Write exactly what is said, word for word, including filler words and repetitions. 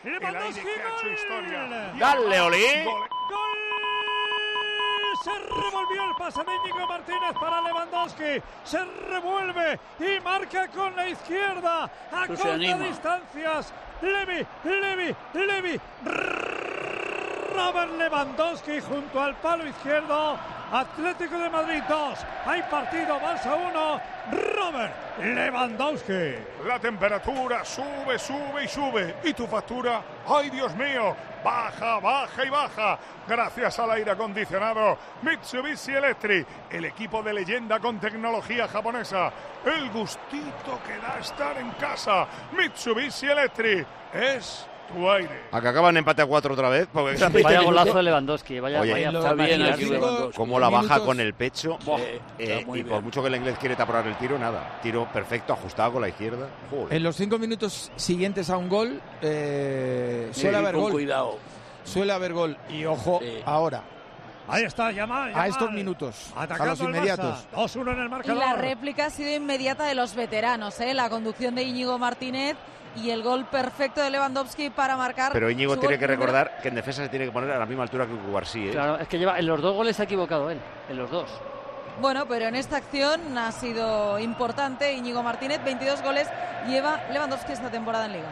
Lewandowski, el aire que ha hecho historia. Dale, Oli. ¡Gol! Se revolvió el pase de Íñigo Martínez para Lewandowski. Se revuelve y marca con la izquierda. A corta distancias. Levi, Levi, Levi. Robert Lewandowski junto al palo izquierdo. Atlético de Madrid dos. Hay partido, Barça uno. Robert Lewandowski. La temperatura sube, sube y sube. ¿Y tu factura? ¡Ay, Dios mío! Baja, baja y baja. Gracias al aire acondicionado Mitsubishi Electric, el equipo de leyenda con tecnología japonesa. El gustito que da estar en casa. Mitsubishi Electric es tu aire. A que acaban empate a cuatro otra vez. Porque vaya golazo de Lewandowski. Vaya, Oye, vaya está bien aquí Lewandowski. Como la baja con el pecho. Sí, eh, y por mucho que el inglés quiere tapar el tiro, nada. Tiro perfecto, ajustado con la izquierda. Joder. En los cinco minutos siguientes a un gol, eh, suele sí, haber con gol. Cuidado. Suele haber gol. Y ojo, Sí. ahora. Ahí está, Yamal. A estos minutos, atacando a los inmediatos. dos uno en el Y marcador. la réplica ha sido inmediata de los veteranos, ¿eh? La conducción de Íñigo Martínez y el gol perfecto de Lewandowski para marcar. Pero Íñigo su tiene gol que número... recordar que en defensa se tiene que poner a la misma altura que Cubarsí, ¿eh? Claro, es que lleva en los dos goles se ha equivocado él, en los dos. Bueno, pero en esta acción ha sido importante. Íñigo Martínez, veintidós goles lleva Lewandowski esta temporada en Liga.